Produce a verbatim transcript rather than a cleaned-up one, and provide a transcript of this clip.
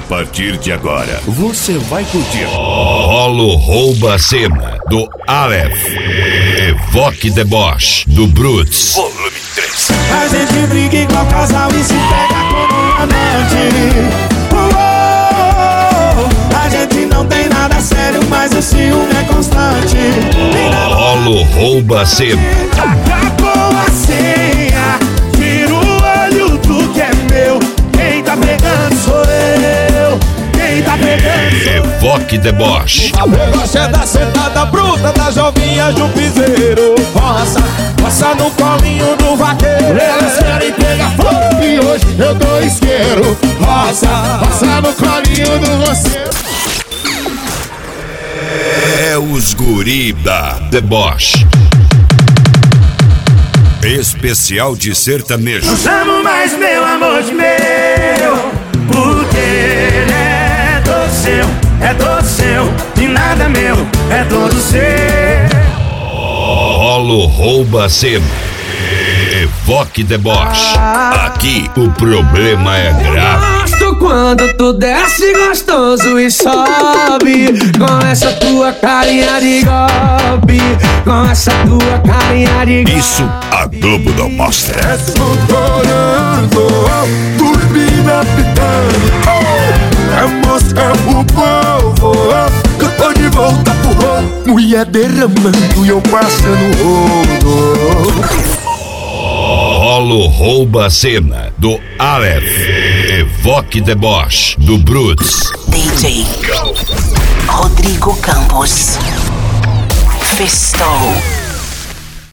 partir de agora, você vai curtir. Rolo rouba a cena do Aleph. Evoque Deboche do Bruts. Volume três. A gente briga igual casal e se pega como um amante. Oh, oh, a gente não tem nada sério, mas o ciúme é constante. Rolo rouba a cena. Acabou a senha, tira o olho do que é meu. Quem tá pegando sou eu. Quem tá pegando sou eu. Evoque Deboche. A negócio é da sentada bruta da jovinha de um piseiro. Roça, roça no colinho do vaqueiro. Elas querem pegar fogo e hoje eu dou isqueiro. Roça, roça no colinho do você. É os guri da Deboche. Especial de sertanejo. Não chamo mais meu amor de meu, porque ele é todo seu, é todo seu, e nada é meu, é todo seu. Rolo rouba a cena. Evoque Deboche. Aqui o problema é grave. Gosto quando tu desce gostoso e sobe, com essa tua carinha de golpe, com essa tua carinha de golpe. Isso a Globo não mostra. Esmotorando, turbina pitando, é mostra pro povo que eu tô de volta pro rolo. Mulher derramando e eu passando rodo. Rolo rouba a cena do Aleph. Evoque Deboche do Bruts. D J Rodrigo Campos. Festou.